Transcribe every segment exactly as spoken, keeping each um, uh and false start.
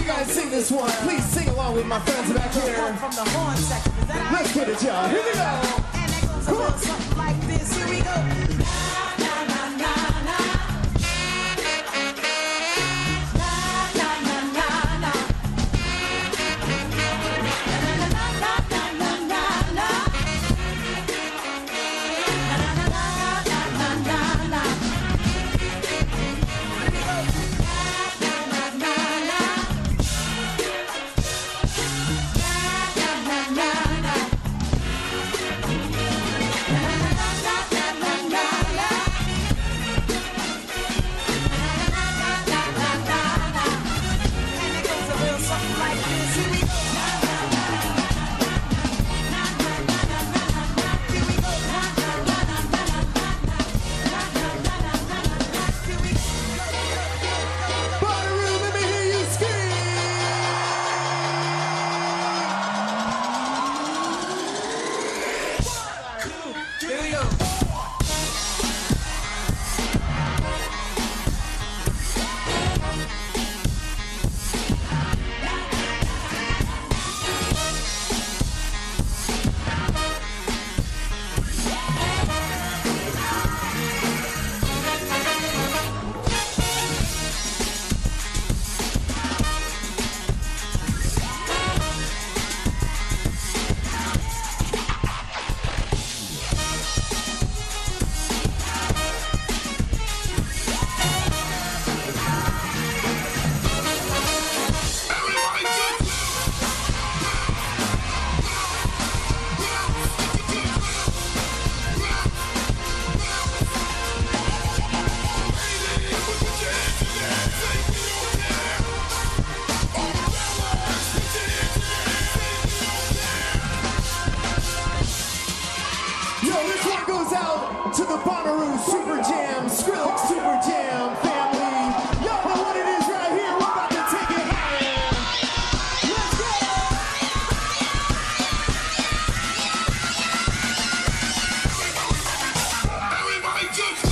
guys sing this one, please sing along with my friends back here. From the horn section. Is that Let's get it, y'all. Here we go. And that goes a little something like this. Here we go. To the Bonnaroo Super Jam, Skrillex Super Jam family. Y'all know what it is right here. We're about to take it higher. Let's go! Everybody just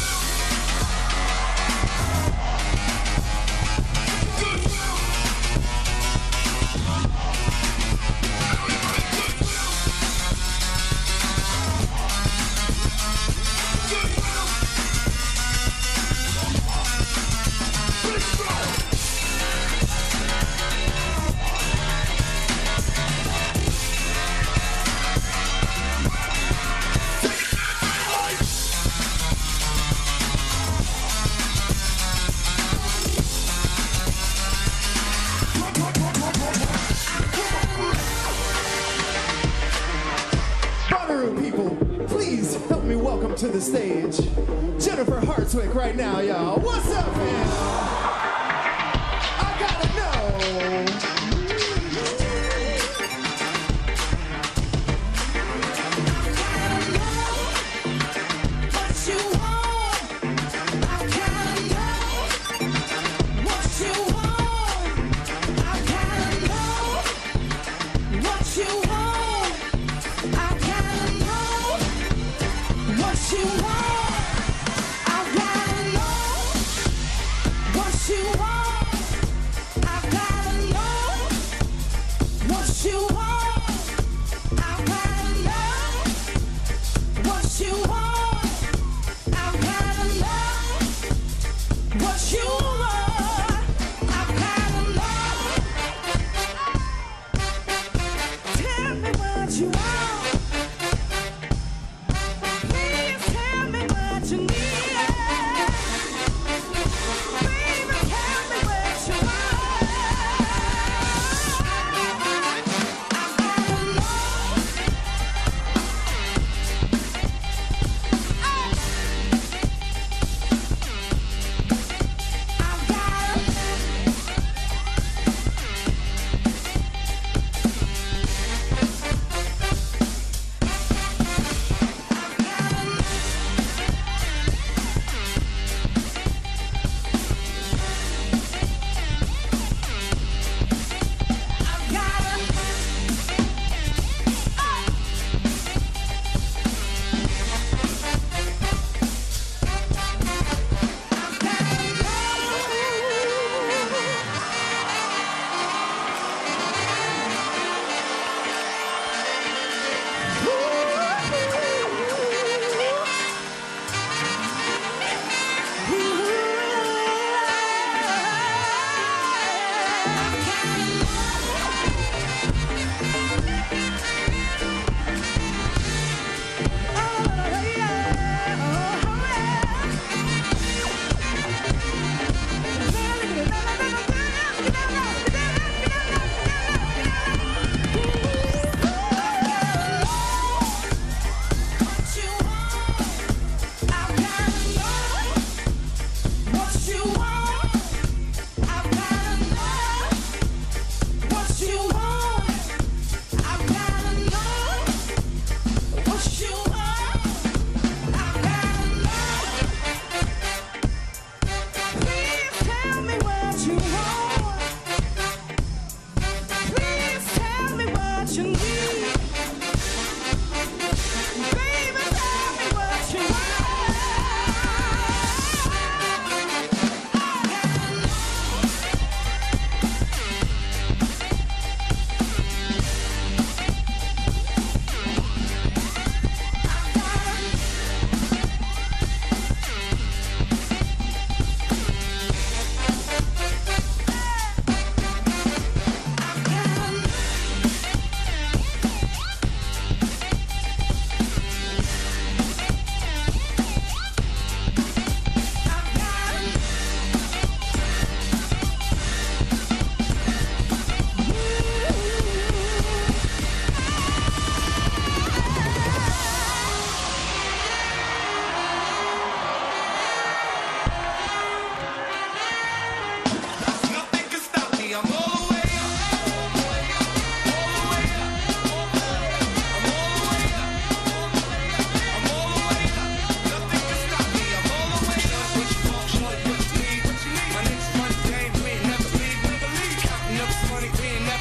people, please help me welcome to the stage Jennifer Hartswick right now, y'all. What's up, man? I gotta know. What you want, I gotta know. What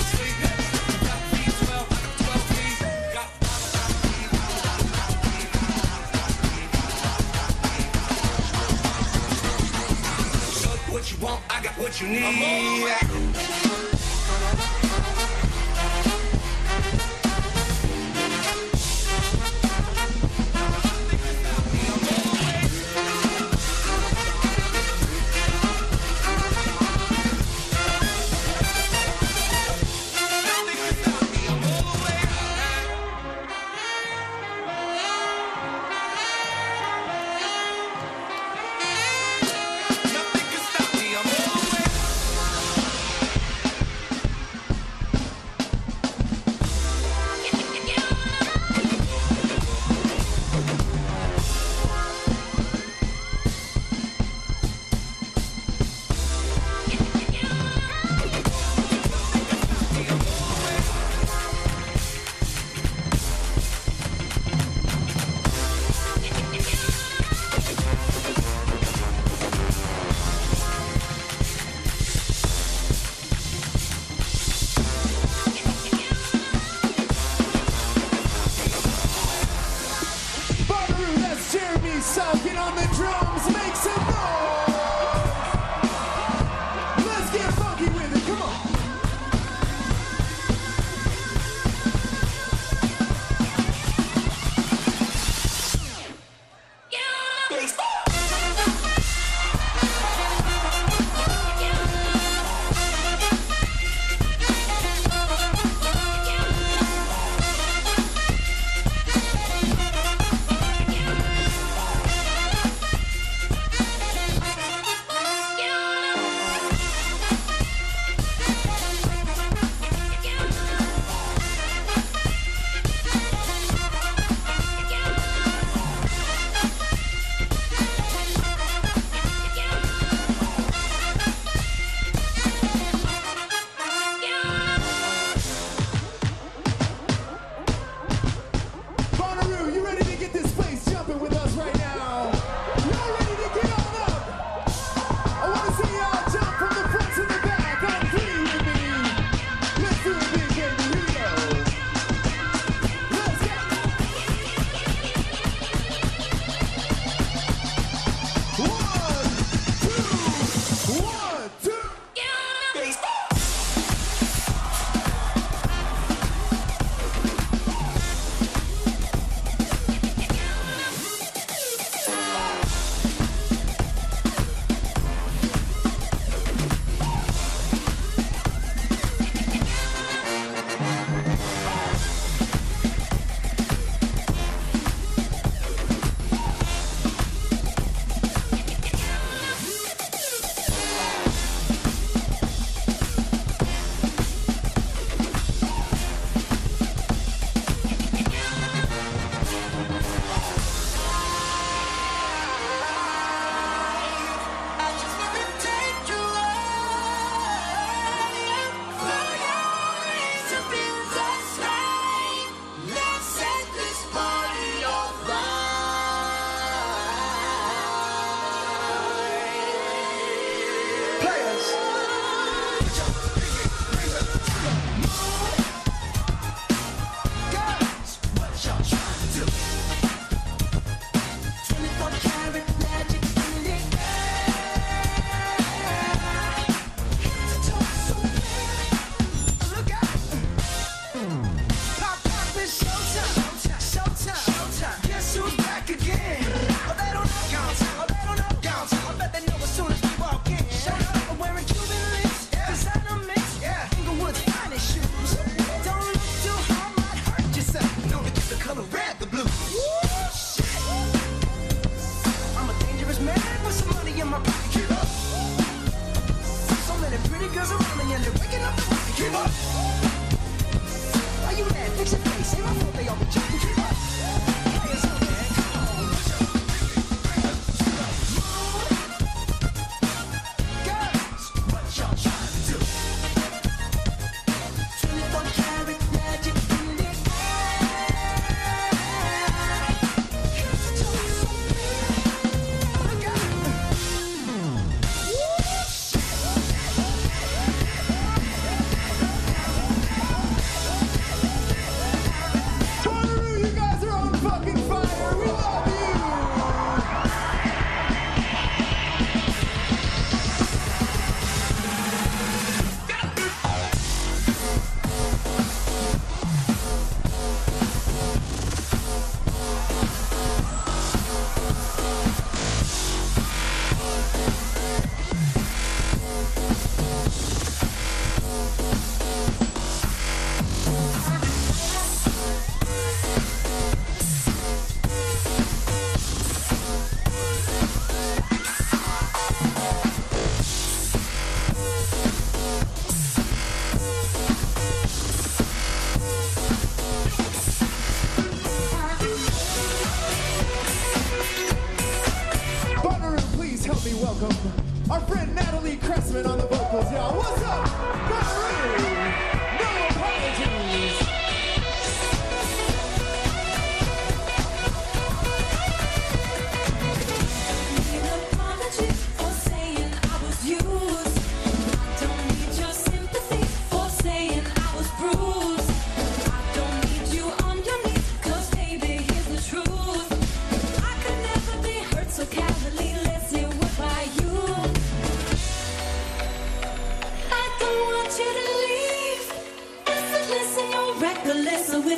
What you want, I got what you need. Soaking on the drums, make some noise. Let's get funky with it, come on.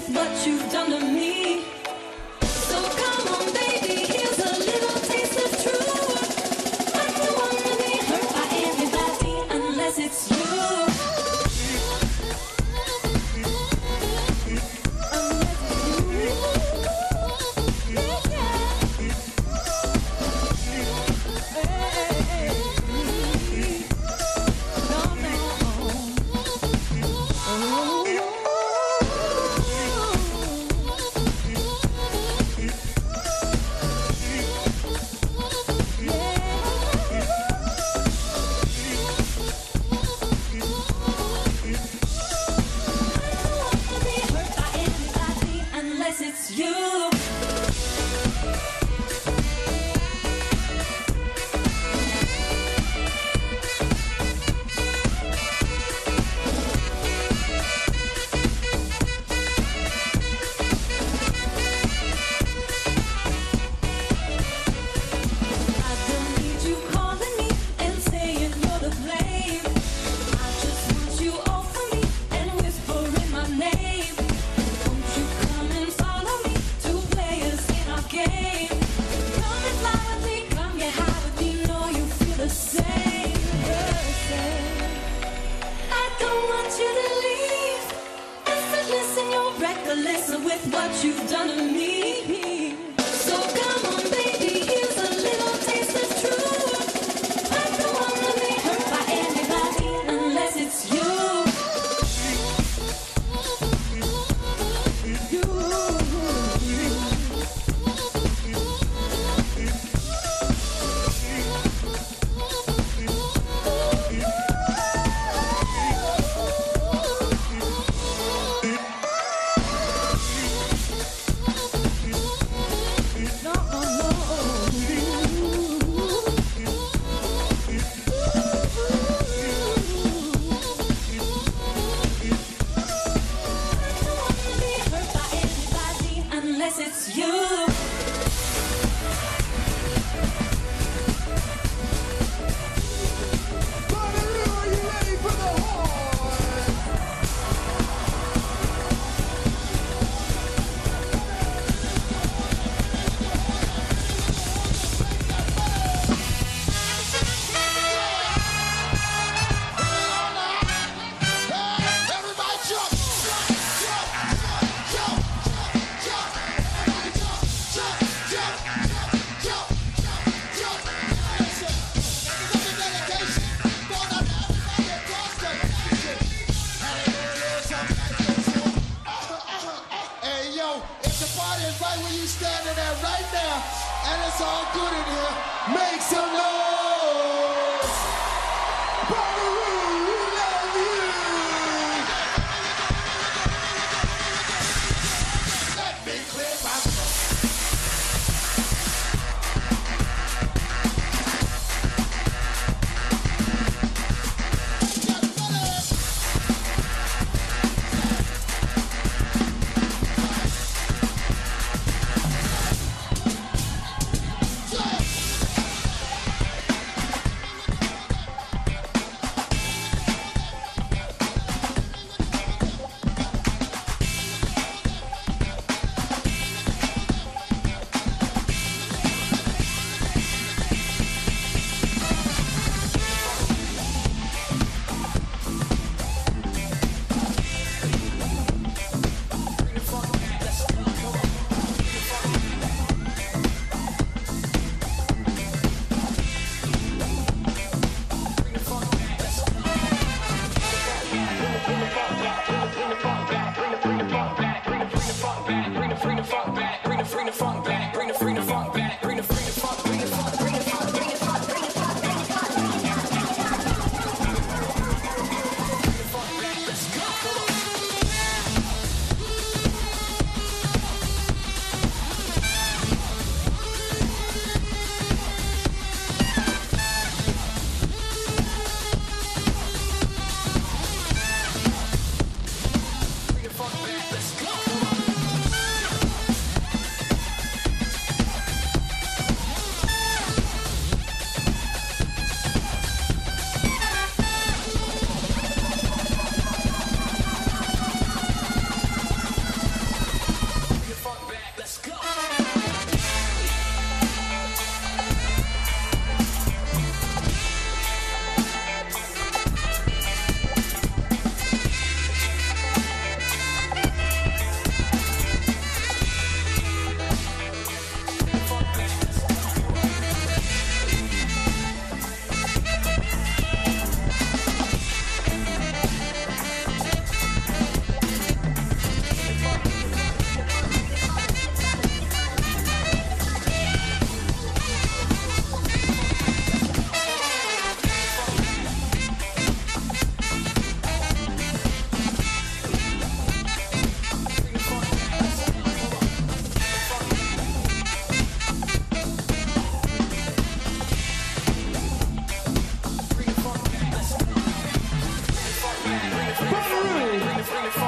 with what you've done to me. So come on, baby, here's a little taste of truth. I don't wanna be hurt by anybody unless it's you.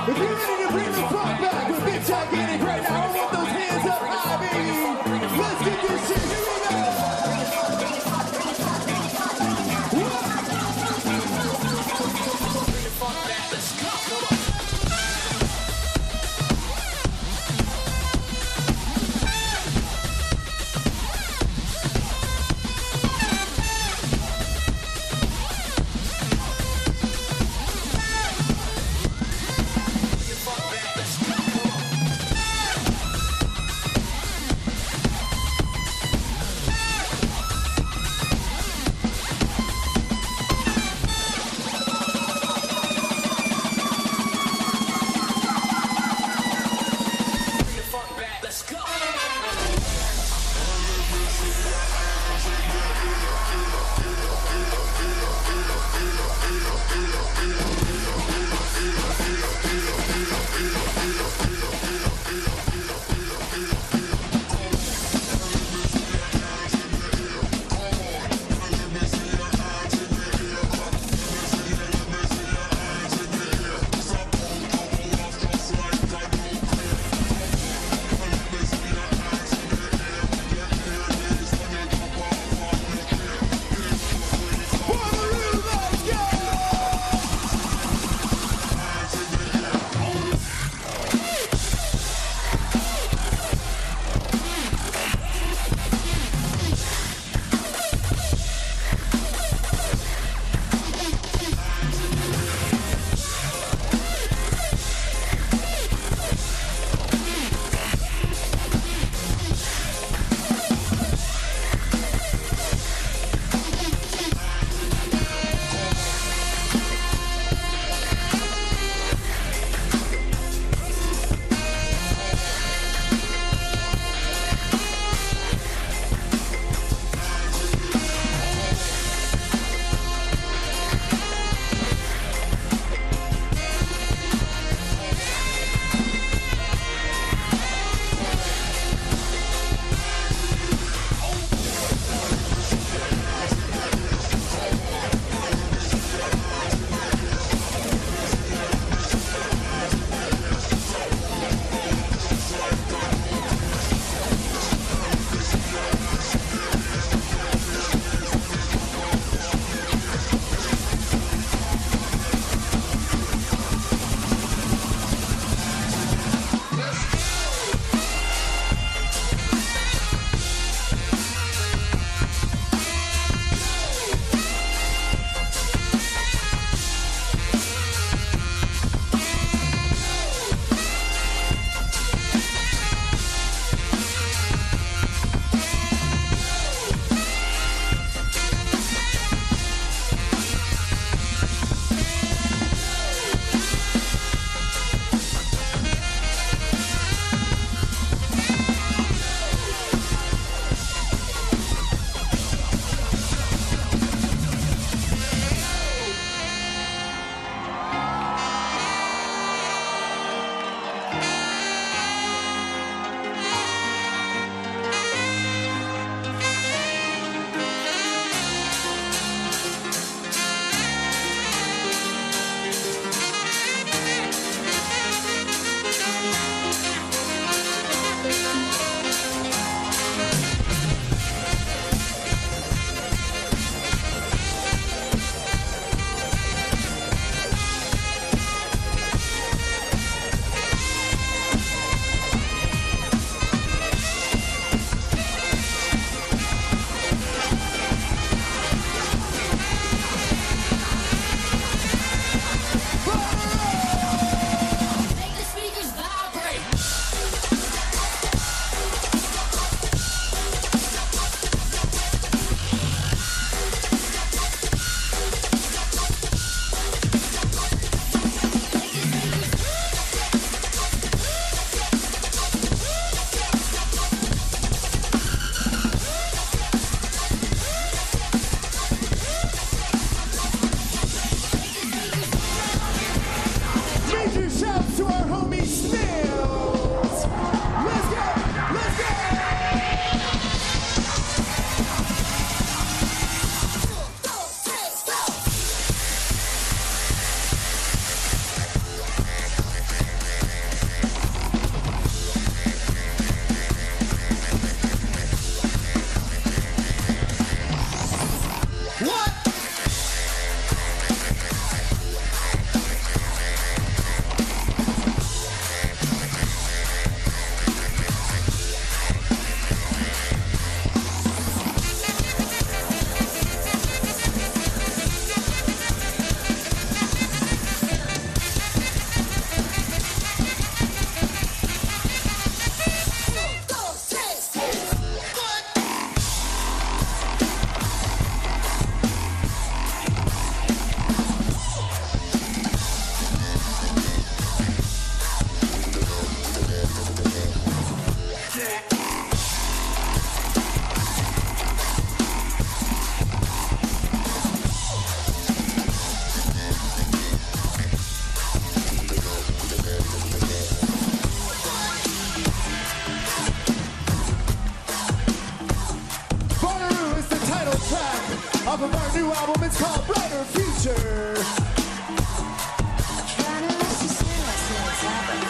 If you're ready to bring the funk back with Big Gigantic right now, I want those hands up high, baby. Let's get this shit. Here we go. new album. It's called Brighter Future. Trying to let you see what's inside of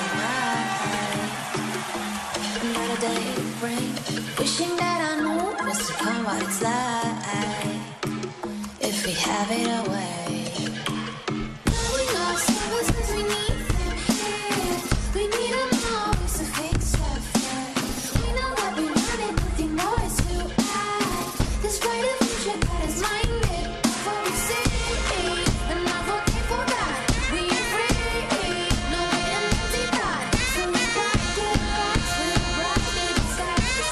my mind. Another day bring, wishing that I knew what's to come, what it's like. If we have it our way. We love service 'cause we need them here. We need them always to fix stuff. We know what we wanted, nothing more is to add. This brighter future that is minded for we see. And not looking for that. We are free. No waiting empty thought. So we got good vibes. We're bright inside.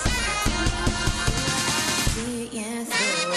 Seeing through.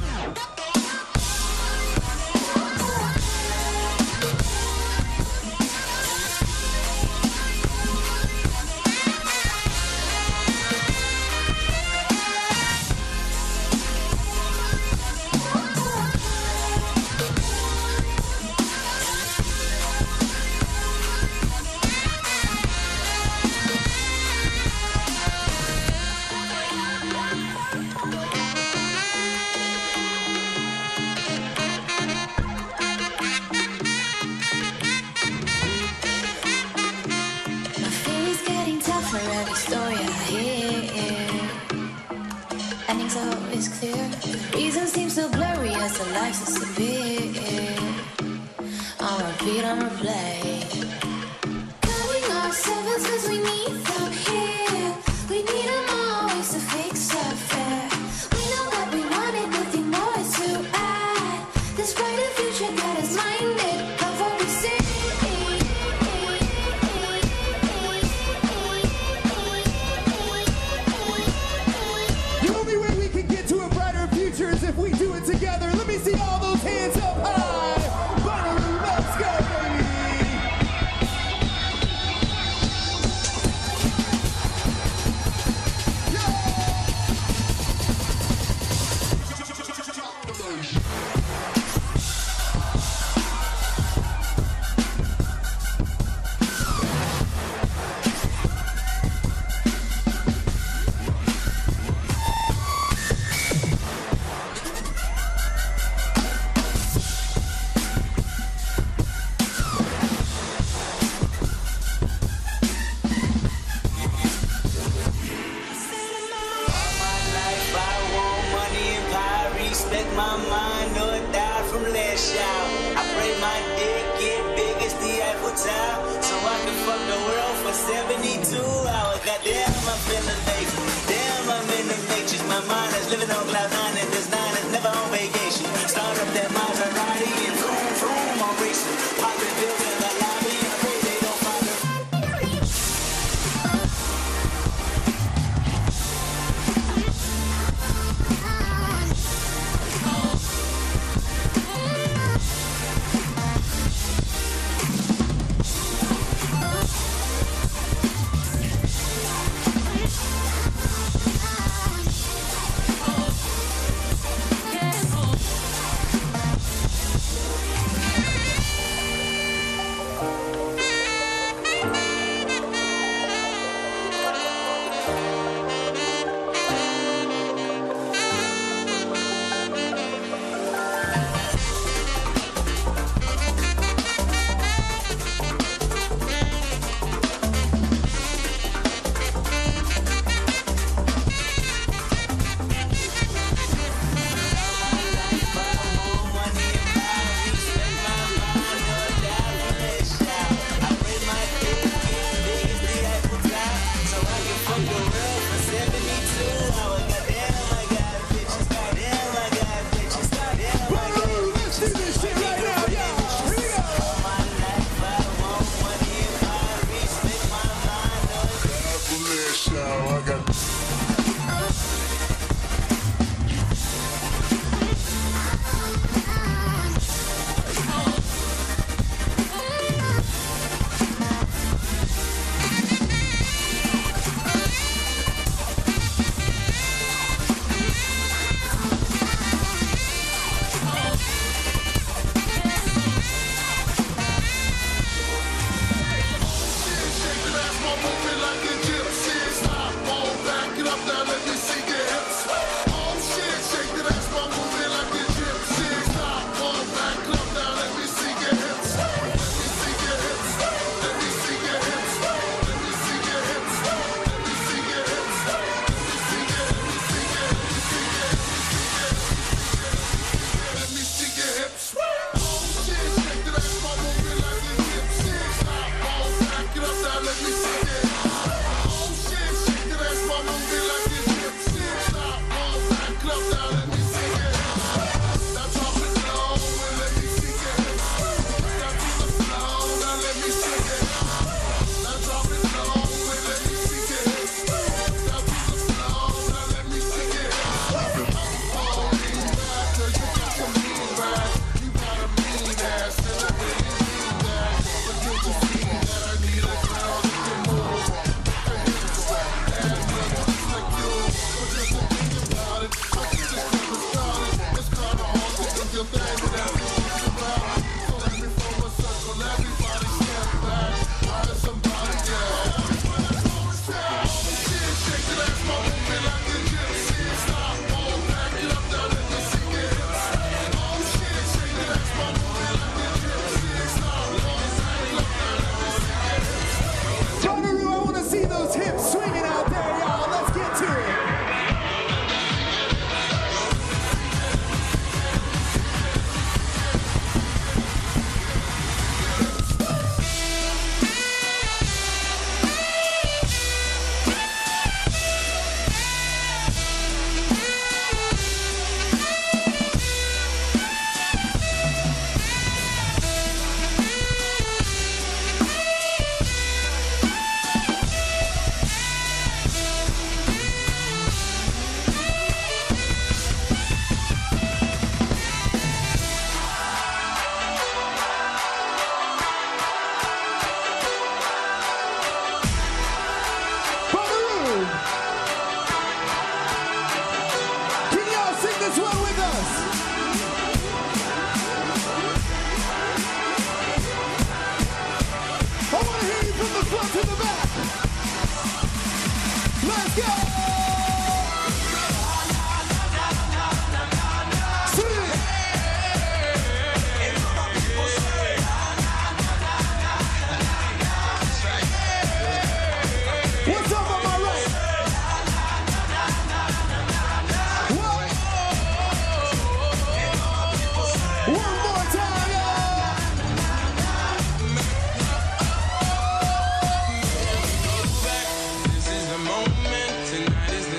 My feelings getting tougher every story I hear. Ending's always clear. The reason seems so blurry as the lights disappear. On repeat, on replay. Calling our servants 'cause we need them here. We need them always to fix up fair. We know what we wanted, nothing more is to add. This brighter future that is minded of what we see. The only way we can get to a brighter future is if we do it together. Let me see all those hands up high. Bonnaroo, let's go, baby. Respect my mind, no doubt from last shout. I pray my dick get big as the Eiffel Tower, so I can fuck the world for seventy-two hours. Goddamn, I'm feeling late. Damn, I'm in the matrix. My mind is living on cloud nine, and this nine is never on vacation. Start up that Maserati and vroom, vroom, I'm racing. Popping pills in the lobby, I pray they don't find her. Oh, Everybody from the front to the back. Let's go. What's up on my right? Whoa. One more time, y'all. This is the moment. Tonight is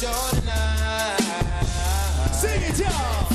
show tonight. Sing it, y'all.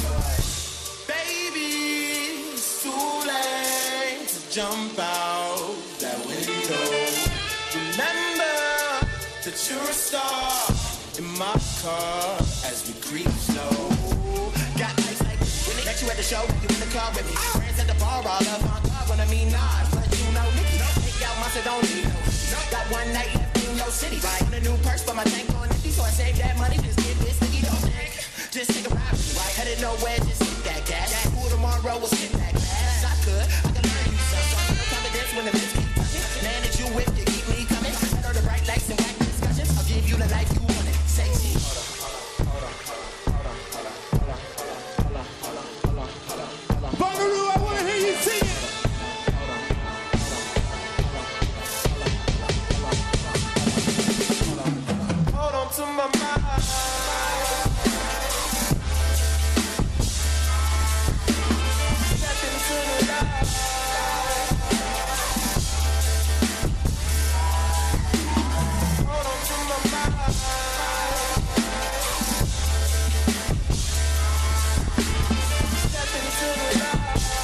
Baby, it's too late to jump out that window. Remember that you're a star in my car as we creep slow. Got nights like this when they met you at the show, you in the car with me. Friends at the bar, all up on car when I mean nah, but you know Nicky. Take out my don't need no. Got one night left in your city, right? On a new purse, but my tank on empty, so I save that money. Just get this sticky, don't think. Just take a ride with me, right? Headed nowhere, just hit that gas. That cool tomorrow, we'll skip that class. I could, I could learn you something. So I feel confidence when the lips keep touching. Man, that you whip to keep me coming. Set her the bright lights and whack discussions. I'll give you the life you wanted. Sexy. Bonnaroo, I want to hear you sing it. Hold on to my mind. Step into the light. Hold on to my mind. Step into the light.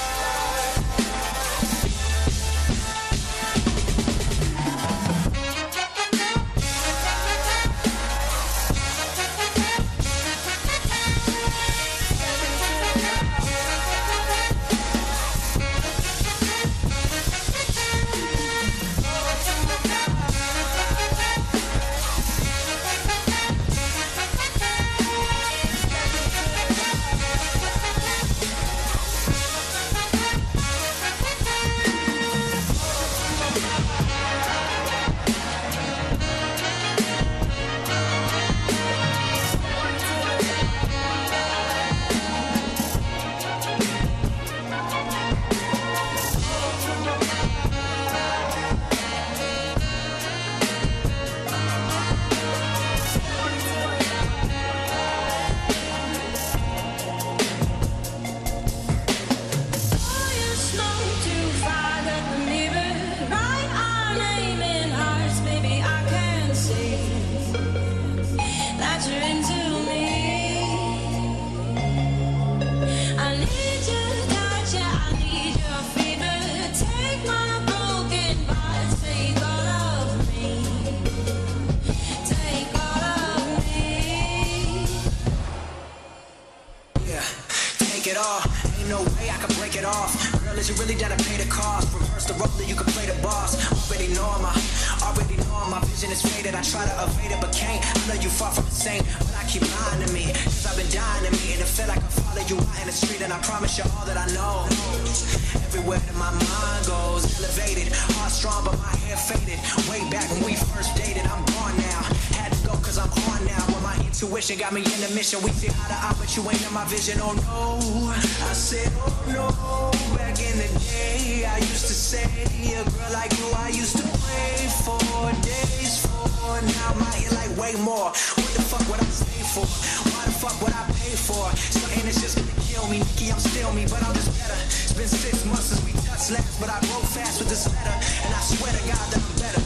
It all. Ain't no way I can break it off. Girl, is you really down to pay the cost? Reverse the roller, you can play the boss. Already know my, already know my vision is faded. I try to evade it, but can't. I know you far from the same, but I keep lying to me. Cause I've been dying to me, and it feel like I follow you out in the street, and I promise you all that I know. Everywhere that my mind goes, elevated, heart strong, but my hair faded. Way back when we first dated, I'm gone now. Had to go cause I'm on now. When my intuition got me in the mission, we see eye to eye, but you ain't in my vision, oh no. I said, oh no, back in the day, I used to say, a girl like you, I used to pray for days for. Now I'm out here like way more. What the fuck would I stay for? Why the fuck would I pay for? Something that's just gonna kill me, Nikki, I'm still me, but I'm just better. It's been six months since we touched last, but I wrote fast with this letter, and I swear to God that I'm better.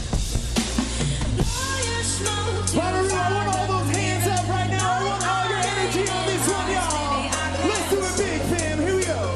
Bonnaroo, I want all those hands up right now. I want all your energy on this one, y'all. Let's do it big, fam. Here we go.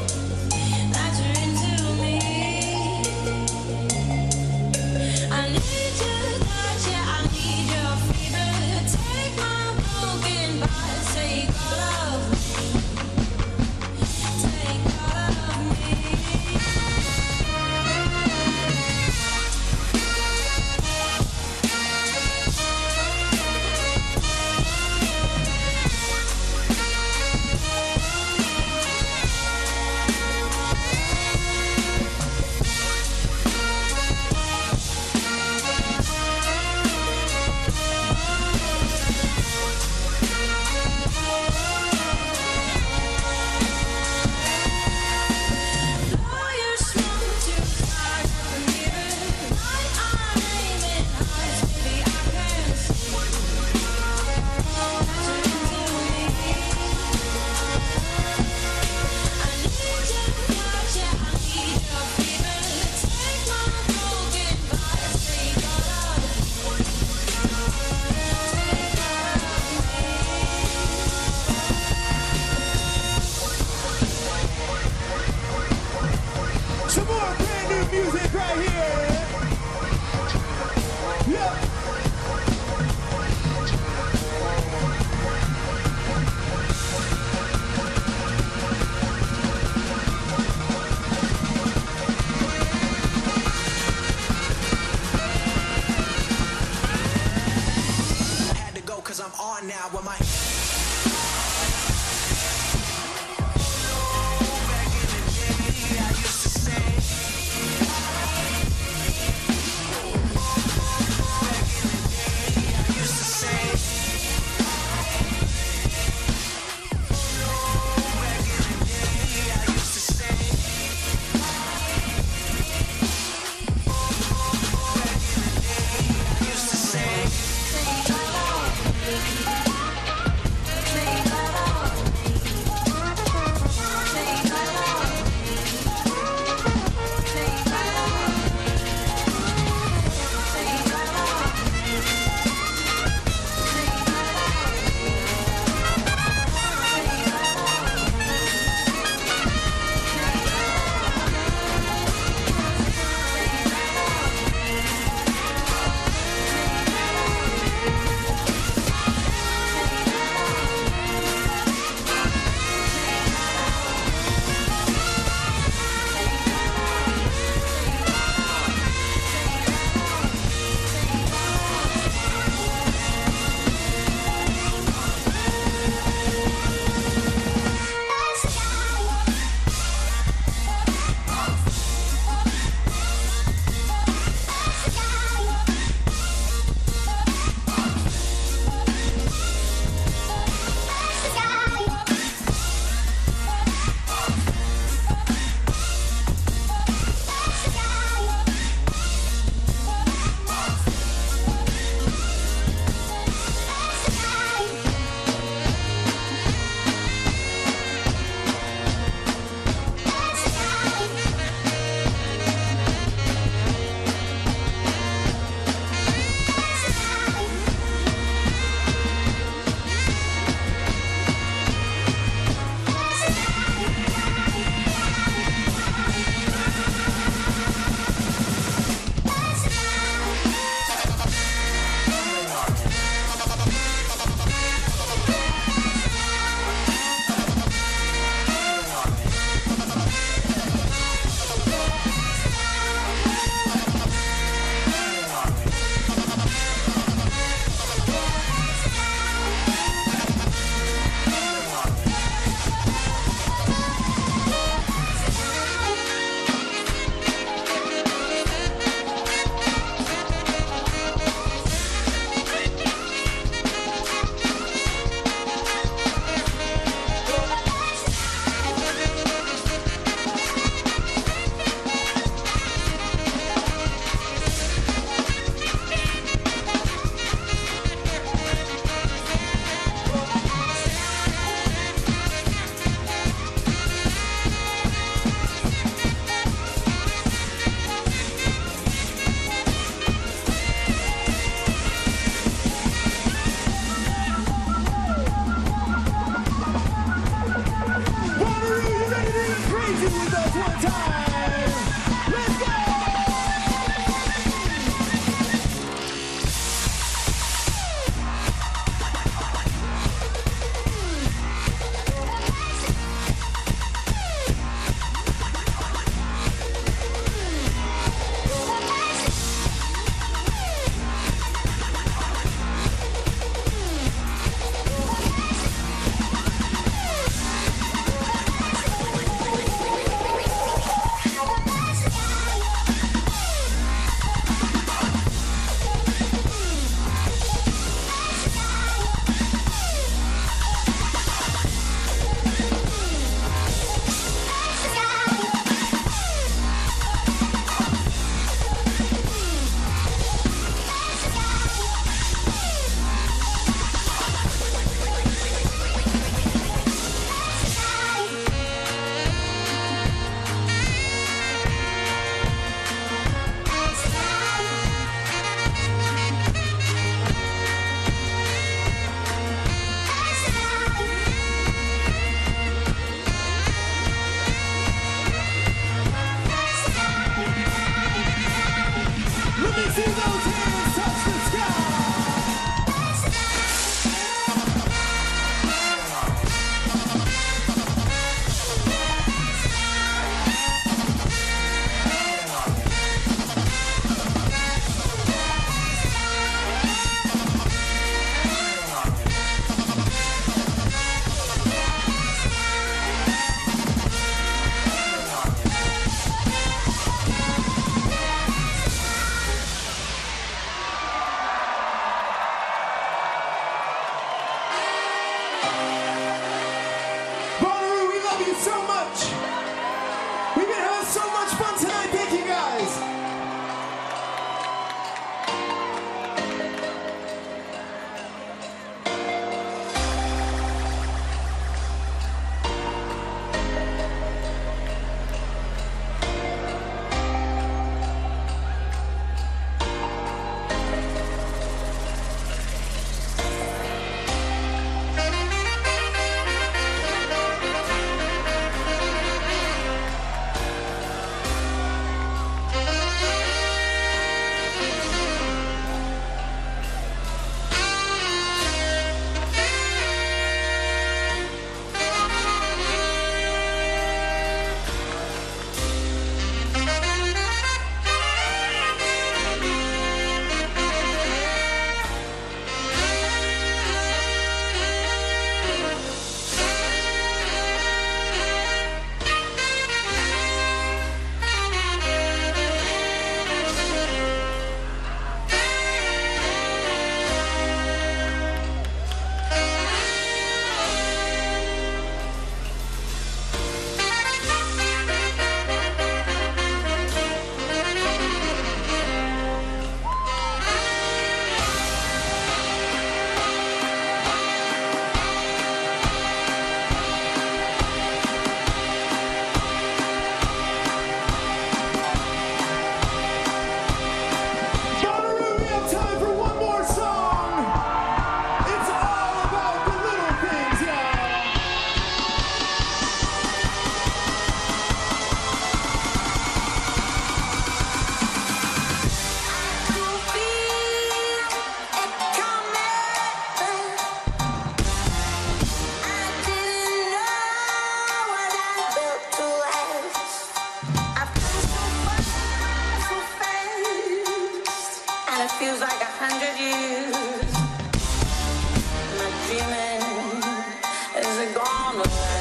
feels like a hundred years. My dreaming is gone away.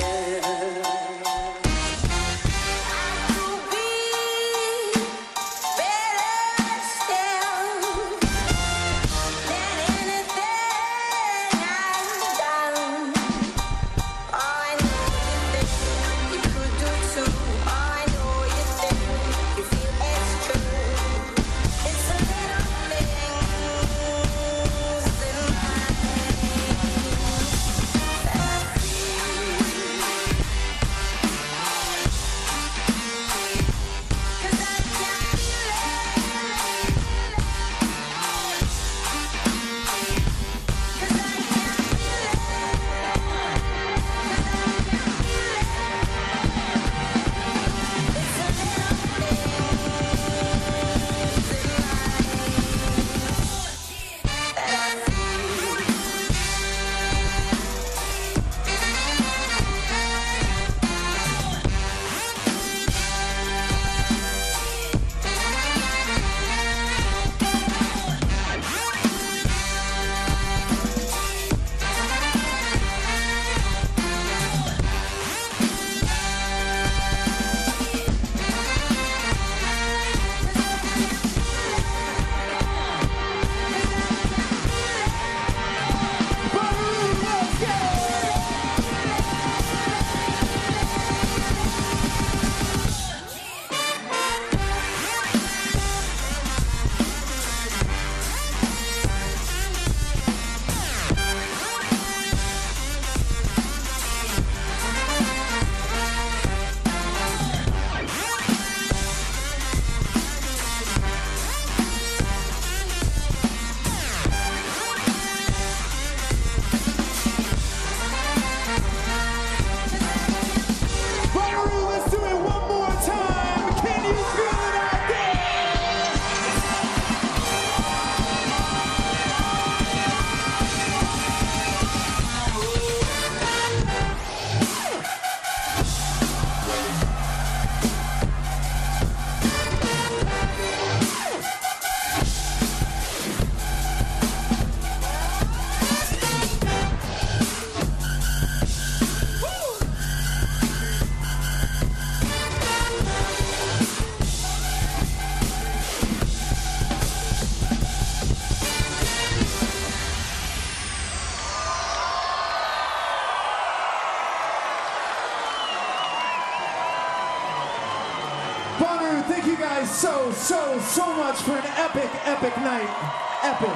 Thank you guys so, so, so much for an epic, epic night. Epic.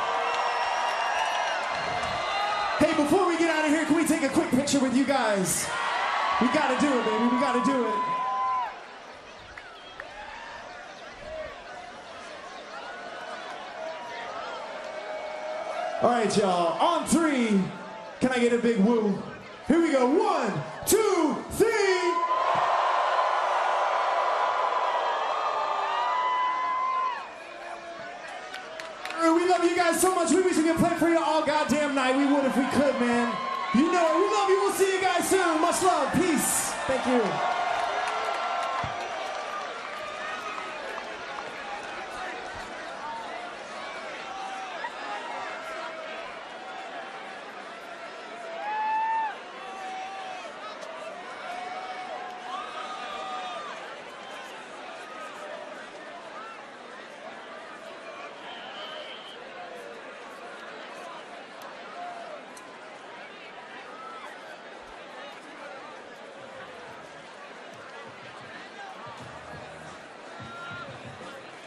Hey, before we get out of here, can we take a quick picture with you guys? We gotta do it, baby. We gotta do it. All right, y'all. On three, can I get a big woo? Here we go. One, two, three. We love you guys so much. We wish we could play for you all goddamn night. We would if we could, man. You know it. We love you. We'll see you guys soon. Much love. Peace. Thank you.